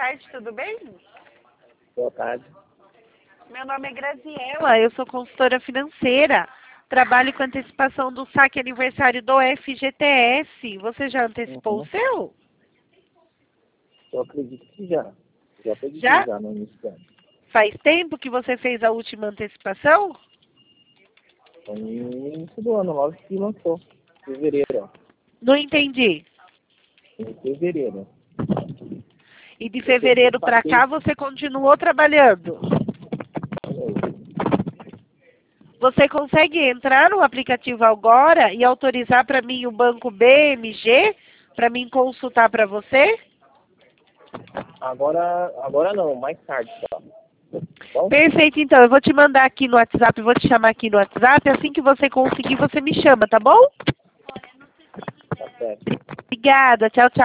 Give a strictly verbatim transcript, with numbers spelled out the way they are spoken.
tarde, tudo bem? Boa tarde. Meu nome é Graziela, eu sou consultora financeira. Trabalho com antecipação do saque aniversário do F G T S. Você já antecipou Uhum. o seu? Eu acredito que já. Já pedi Já? já no início do ano. Faz tempo que você fez a última antecipação? Foi no início do ano, logo que lançou. Fevereiro, ó. Não entendi. Em fevereiro. E de fevereiro para cá você continuou trabalhando? Você consegue entrar no aplicativo agora e autorizar para mim o banco B M G para mim consultar para você? Agora, agora não, mais tarde só. Bom? Perfeito, então. Eu vou te mandar aqui no WhatsApp, vou te chamar aqui no WhatsApp. Assim que você conseguir, você me chama, tá bom? Tá certo. Obrigada. Tchau, tchau.